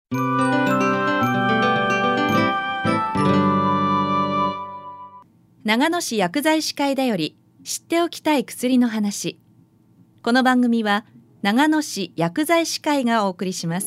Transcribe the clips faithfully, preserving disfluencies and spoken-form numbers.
長野市薬剤師会だより知っておきたい薬の話。この番組は長野市薬剤師会がお送りします。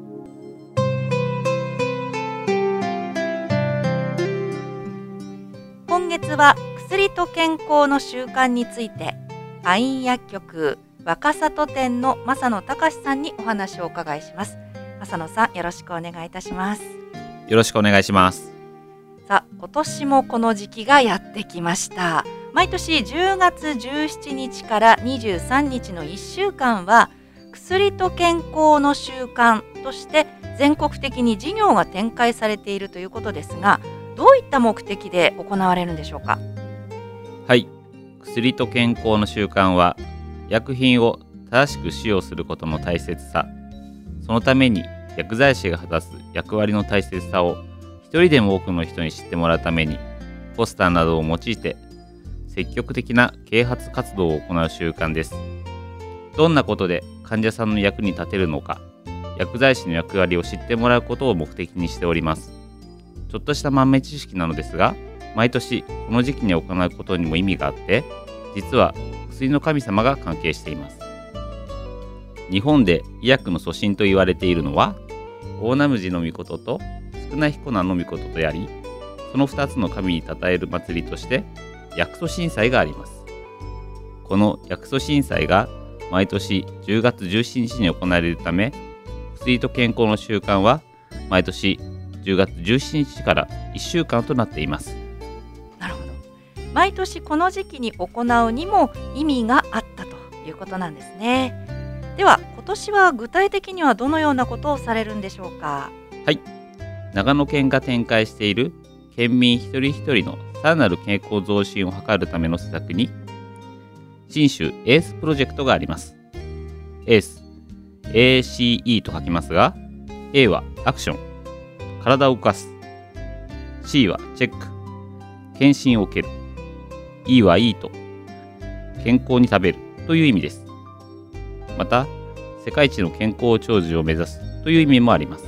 今月は薬と健康の習慣について、パイン薬局若里店の正野隆さんにお話をお伺いします。正野さん、よろしくお願いいたします。 よろしくお願いします。 さあ、今年もこの時期がやってきました。毎年じゅうがつじゅうしちにちからにじゅうさんにちのいっしゅうかんは薬と健康の習慣として全国的に事業が展開されているということですが、どういった目的で行われるんでしょうか。 はい、薬と健康の習慣は薬品を正しく使用することの大切さ、そのために薬剤師が果たす役割の大切さを一人でも多くの人に知ってもらうために、ポスターなどを用いて積極的な啓発活動を行う習慣です。どんなことで患者さんの役に立てるのか、薬剤師の役割を知ってもらうことを目的にしております。ちょっとした豆知識なのですが、毎年この時期に行うことにも意味があって、実は薬の神様が関係しています。日本で医薬の祖神と言われているのは大名無の命と少な彦名の命とやり、そのふたつの神に称える祭りとして薬祖神祭があります。この薬祖神祭が毎年じゅうがつじゅうしちにちに行われるため、薬と健康の習慣は毎年じゅうがつじゅうしちにちからいっしゅうかんとなっています。 なるほど。毎年この時期に行うにも意味があったということなんですね。では今年は具体的にはどのようなことをされるんでしょうか。 はい、長野県が展開している県民一人一人のさらなる健康増進を図るための施策に、信州エースプロジェクトがあります。エース、エーシーイー と書きますが、 A はアクション、体を動かす。 C はチェック、検診を受ける。 E はイート、健康に食べるという意味です。また、世界一の健康長寿を目指すという意味もあります。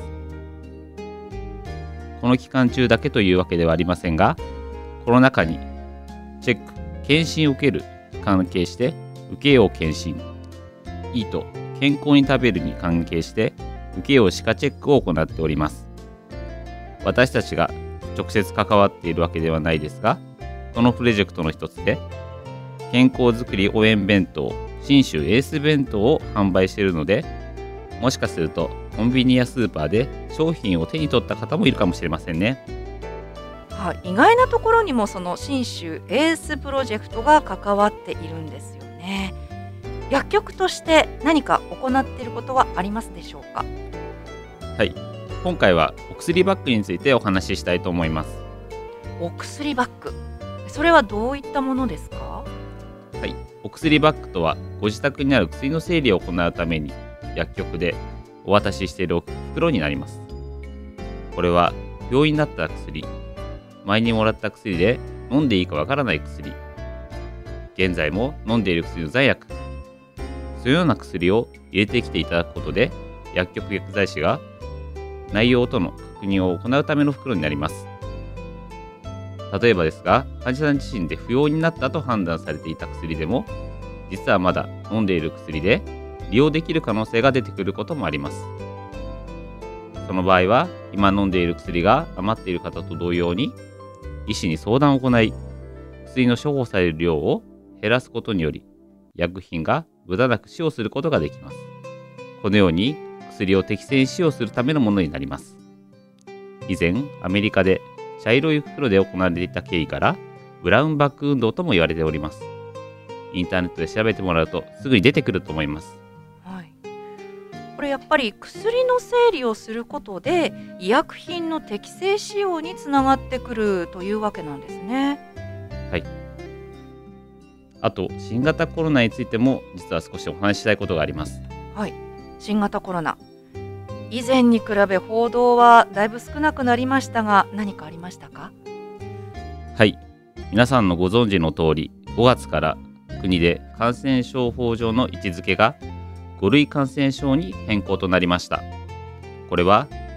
この期間中だけというわけではありませんが、コロナ禍にチェック、検診を受ける関係して受けよう検診、イート、健康に食べるに関係して受けよう歯科チェックを行っております。私たちが直接関わっているわけではないですが、このプロジェクトの一つで健康づくり応援弁当、信州エース弁当を販売しているので、もしかするとコンビニやスーパーで商品を手に取った方もいるかもしれませんね。 はい、意外なところにもその信州エースプロジェクトが関わっているんですよね。薬局として何か行っていることはありますでしょうか。 はい、今回はお薬バッグについてお話ししたいと思います。 お薬バッグ、それはどういったものですか。 はい、お薬バッグとはご自宅にある薬の整理を行うために薬局でお渡ししている袋になります。これは病院になった薬、前にもらった薬で飲んでいいかわからない薬、現在も飲んでいる薬の残薬、そのような薬を入れてきていただくことで、薬局薬剤師が内容との確認を行うための袋になります。例えばですが、患者さん自身で不要になったと判断されていた薬でも、実はまだ飲んでいる薬で利用できる可能性が出てくることもあります。その場合は、今飲んでいる薬が余っている方と同様に、医師に相談を行い、薬の処方される量を減らすことにより、薬品が無駄なく使用することができます。このように薬を適正に使用するためのものになります。以前、アメリカで茶色い袋で行われていた経緯から、ブラウンバッグ運動とも言われております。インターネットで調べてもらうとすぐに出てくると思います。 はい、これやっぱり薬の整理をすることで医薬品の適正使用につながってくるというわけなんですね。 はい。あと、新型コロナについても実は少しお話ししたいことがあります。 はい、新型コロナ、以前に比べ報道はだいぶ少なくなりましたが、何かありましたか。 はい、皆さんのご存知の通り、ごがつから国で感染症法上の位置づけがご類感染症に変更となりました。これは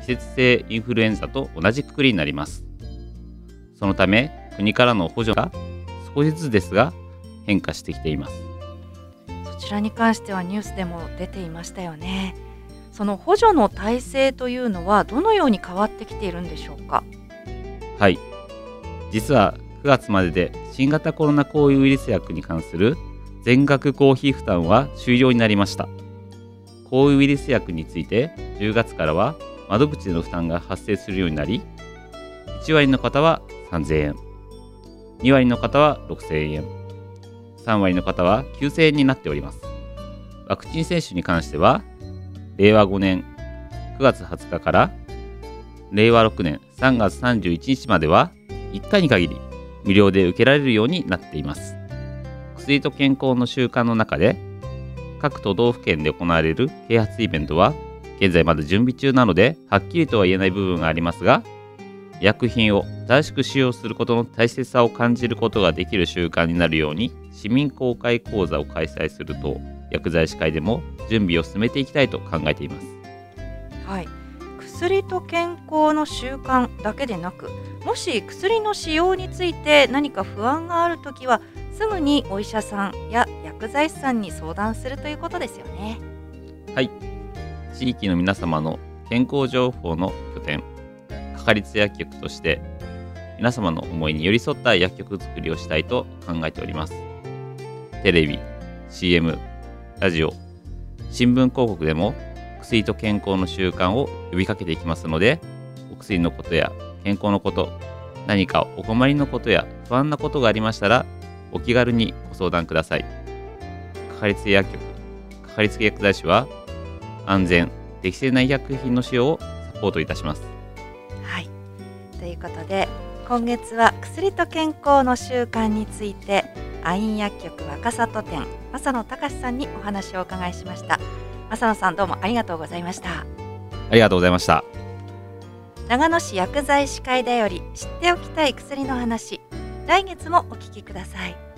季節性インフルエンザと同じくくりになります。そのため国からの補助が少しずつですが変化してきています。 そちらに関してはニュースでも出ていましたよね。その補助の体制というのはどのように変わってきているんでしょうか。 はい、実はくがつまでで新型コロナ抗ウイルス薬に関する全額公費負担は終了になりました。抗ウイルス薬についてじゅうがつからは窓口での負担が発生するようになり、いちわりの方はさんぜんえん、にわりの方はろくせんえん、さんわりの方はきゅうせんえんになっております。ワクチン接種に関してはれいわごねんくがつはつかかられいわろくねんさんがつさんじゅういちにちまではいっかいに限り無料で受けられるようになっています。薬と健康の習慣の中で各都道府県で行われる啓発イベントは現在まだ準備中なのではっきりとは言えない部分がありますが、医薬品を正しく使用することの大切さを感じることができる習慣になるように市民公開講座を開催すると薬剤師会でも準備を進めていきたいと考えています。 はい、薬と健康の習慣だけでなく、もし薬の使用について何か不安があるときはすぐにお医者さんや薬剤師さんに相談するということですよね。 はい、地域の皆様の健康情報の拠点、かかりつ薬局として皆様の思いに寄り添った薬局作りをしたいと考えております。テレビ、シーエム、ラジオ、新聞広告でも薬と健康の習慣を呼びかけていきますので、お薬のことや健康のこと、何かお困りのことや不安なことがありましたらお気軽にご相談ください。かかりつけ薬局、かかりつけ薬剤師は安全・適正な医薬品の使用をサポートいたします。 はい、ということで今月は薬と健康の習慣についてアイン薬局若里店正野隆さんにお話をお伺いしました。正野さん、どうもありがとうございました。 ありがとうございました。 長野市薬剤師会だより知っておきたい薬の話、来月もお聞きください。